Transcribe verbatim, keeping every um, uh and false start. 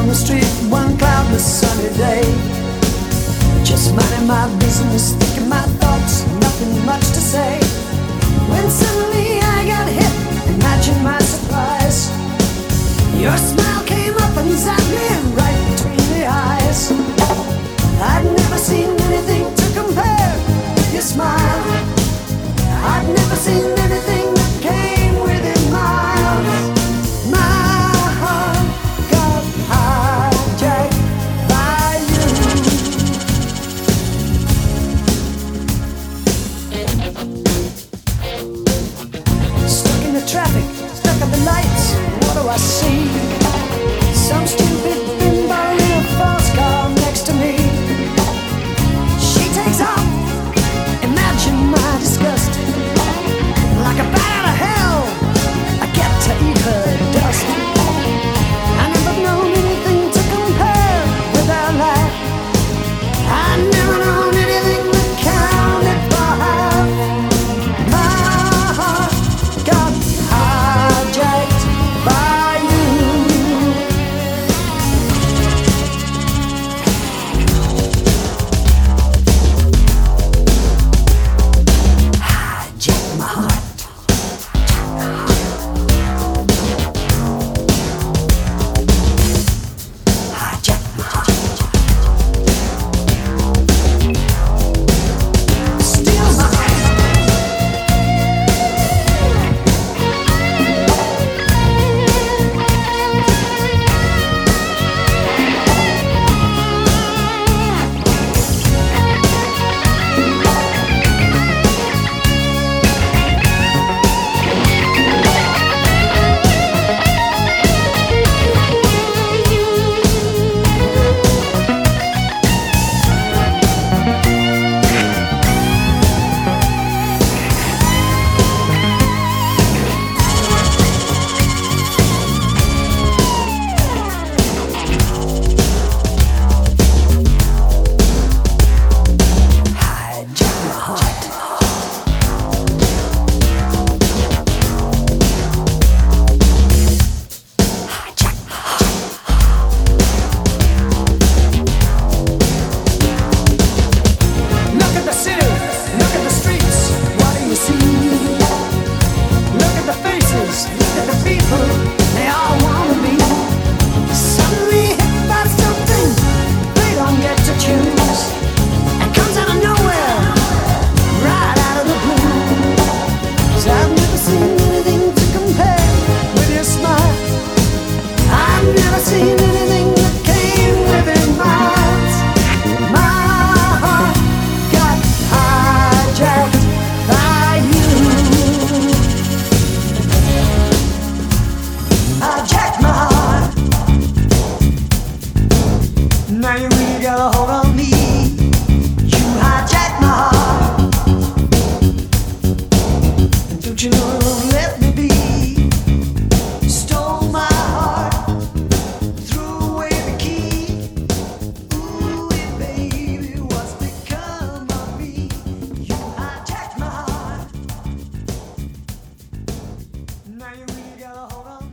on the street one cloudless sunny day, just minding my business, thinking my thoughts, nothing much to say, when suddenly I got hit. Imagine my surprise. Your smile came up and zapped me right between the eyes. I'd never seen anything to compare with your smile. I'd never seen anything that came within miles. My heart got hijacked by you. Stuck in the traffic, stuck at the lights. What do I see? Some stupid bimbo in a fast car next to me. She takes off. Imagine my disgust. Like a bat out of hell, I get to eat her dust. I never known anything to compare with her laugh. I never known anything that counted for half. My heart got hijacked by you. Hijacked my heart. Now you really got a hold on me. You hijacked my heart, and don't you know you won't let me be? Stole my heart, threw away the key. Ooh, baby, what's become of me? You hijacked my heart. Now you really got a hold on me.